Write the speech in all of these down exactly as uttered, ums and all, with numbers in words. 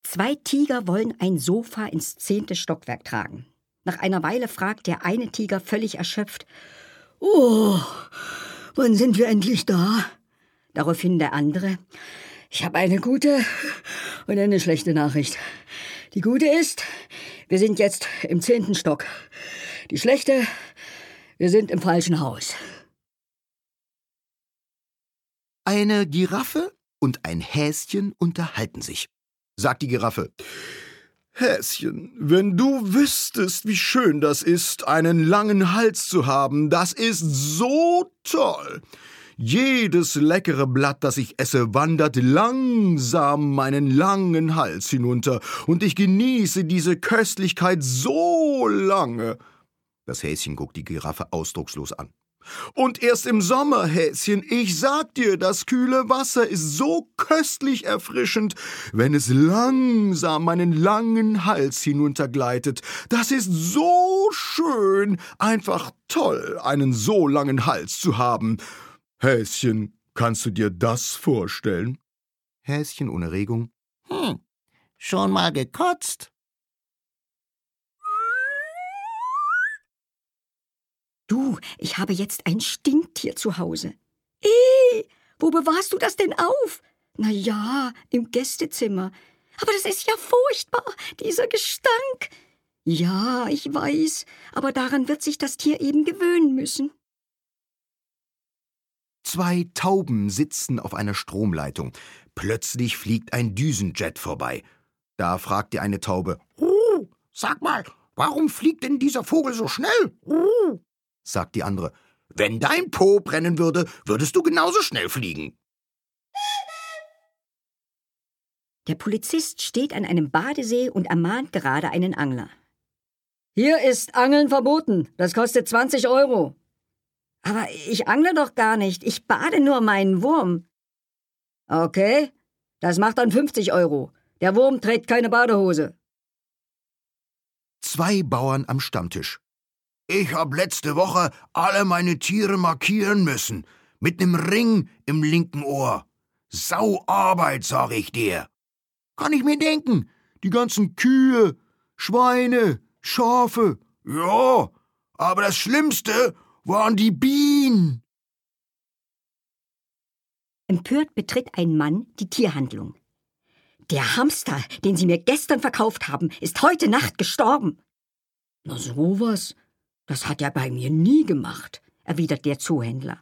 Zwei Tiger wollen ein Sofa ins zehnte Stockwerk tragen. Nach einer Weile fragt der eine Tiger völlig erschöpft: »Oh, wann sind wir endlich da?« Daraufhin der andere: »Ich habe eine gute und eine schlechte Nachricht. Die gute ist, wir sind jetzt im zehnten Stock. Die schlechte, wir sind im falschen Haus.« Eine Giraffe und ein Häschen unterhalten sich. Sagt die Giraffe: »Häschen, wenn du wüsstest, wie schön das ist, einen langen Hals zu haben, das ist so toll. Jedes leckere Blatt, das ich esse, wandert langsam meinen langen Hals hinunter, und ich genieße diese Köstlichkeit so lange.« Das Häschen guckt die Giraffe ausdruckslos an. »Und erst im Sommer, Häschen, ich sag dir, das kühle Wasser ist so köstlich erfrischend, wenn es langsam meinen langen Hals hinuntergleitet. Das ist so schön, einfach toll, einen so langen Hals zu haben. Häschen, kannst du dir das vorstellen?« Häschen ohne Regung: Hm, schon mal gekotzt? »Du, ich habe jetzt ein Stinktier zu Hause.« »Eh, wo bewahrst du das denn auf?« »Na ja, im Gästezimmer.« »Aber das ist ja furchtbar, dieser Gestank.« »Ja, ich weiß, aber daran wird sich das Tier eben gewöhnen müssen.« Zwei Tauben sitzen auf einer Stromleitung. Plötzlich fliegt ein Düsenjet vorbei. Da fragt die eine Taube: Uh, sag mal, warum fliegt denn dieser Vogel so schnell? Uh. Sagt die andere: »Wenn dein Po brennen würde, würdest du genauso schnell fliegen.« Der Polizist steht an einem Badesee und ermahnt gerade einen Angler. »Hier ist Angeln verboten. Das kostet zwanzig Euro. »Aber ich angle doch gar nicht. Ich bade nur meinen Wurm.« »Okay, das macht dann fünfzig Euro. Der Wurm trägt keine Badehose.« Zwei Bauern am Stammtisch. »Ich hab letzte Woche alle meine Tiere markieren müssen. Mit nem Ring im linken Ohr. Sauarbeit, sag ich dir.« »Kann ich mir denken. Die ganzen Kühe, Schweine, Schafe. Ja, aber das Schlimmste waren die Bienen.« Empört betritt ein Mann die Tierhandlung. »Der Hamster, den Sie mir gestern verkauft haben, ist heute Nacht gestorben.« »Na sowas, das hat er bei mir nie gemacht«, erwidert der Zoohändler.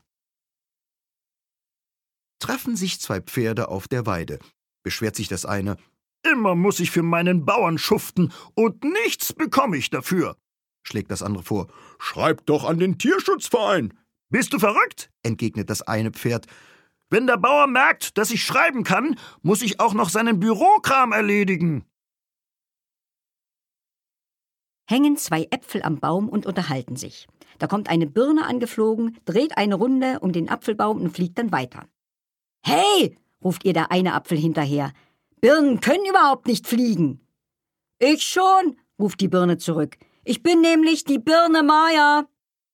Treffen sich zwei Pferde auf der Weide. Beschwert sich das eine: »Immer muss ich für meinen Bauern schuften und nichts bekomme ich dafür«, schlägt das andere vor: »Schreib doch an den Tierschutzverein.« »Bist du verrückt?«, entgegnet das eine Pferd. »Wenn der Bauer merkt, dass ich schreiben kann, muss ich auch noch seinen Bürokram erledigen.« Hängen zwei Äpfel am Baum und unterhalten sich. Da kommt eine Birne angeflogen, dreht eine Runde um den Apfelbaum und fliegt dann weiter. »Hey«, ruft ihr der eine Apfel hinterher, »Birnen können überhaupt nicht fliegen.« »Ich schon«, ruft die Birne zurück. »Ich bin nämlich die Birne Maya.«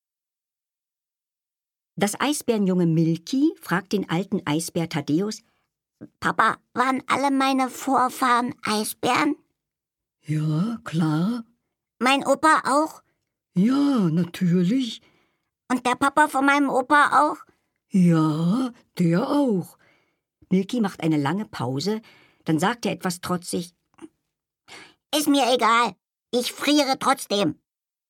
Das Eisbärenjunge Milky fragt den alten Eisbär Thaddäus: »Papa, waren alle meine Vorfahren Eisbären?« »Ja, klar.« »Mein Opa auch?« »Ja, natürlich.« »Und der Papa von meinem Opa auch?« »Ja, der auch.« Milky macht eine lange Pause, dann sagt er etwas trotzig: »Ist mir egal, ich friere trotzdem.«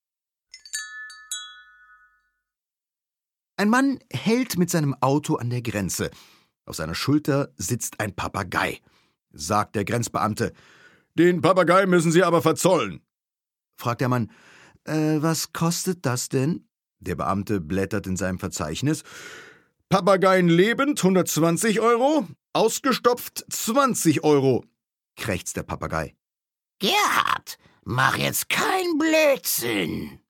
Ein Mann hält mit seinem Auto an der Grenze. Auf seiner Schulter sitzt ein Papagei. Sagt der Grenzbeamte: »Den Papagei müssen Sie aber verzollen.« Fragt der Mann: äh, »Was kostet das denn?« Der Beamte blättert in seinem Verzeichnis. »Papageien lebend hundertzwanzig Euro, ausgestopft zwanzig Euro«, krächzt der Papagei. »Gerhard, mach jetzt kein Blödsinn.«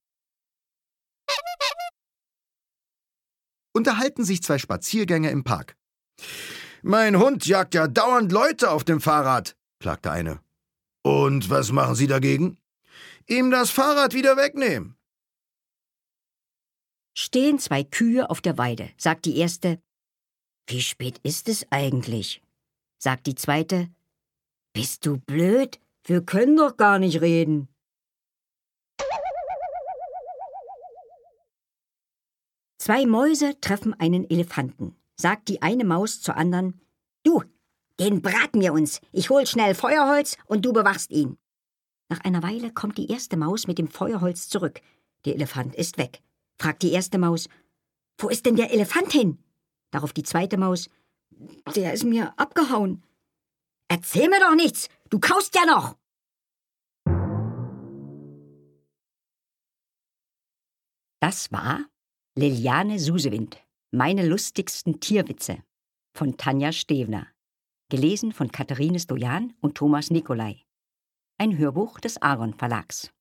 Unterhalten sich zwei Spaziergänger im Park. »Mein Hund jagt ja dauernd Leute auf dem Fahrrad«, klagt der eine. »Und was machen Sie dagegen?« »Ihm das Fahrrad wieder wegnehmen.« Stehen zwei Kühe auf der Weide, sagt die erste: »Wie spät ist es eigentlich?« Sagt die zweite: Bist du blöd? Wir können doch gar nicht reden. Zwei Mäuse treffen einen Elefanten. Sagt die eine Maus zur anderen: Du, den braten wir uns. Ich hol schnell Feuerholz und du bewachst ihn. Nach einer Weile kommt die erste Maus mit dem Feuerholz zurück. Der Elefant ist weg. Fragt die erste Maus: Wo ist denn der Elefant hin? Darauf die zweite Maus: Der ist mir abgehauen. Erzähl mir doch nichts, du kaust ja noch. Das war Liliane Susewind, meine lustigsten Tierwitze von Tanja Stevner. Gelesen von Katharine Stojan und Thomas Nicolai. Ein Hörbuch des Aron Verlags.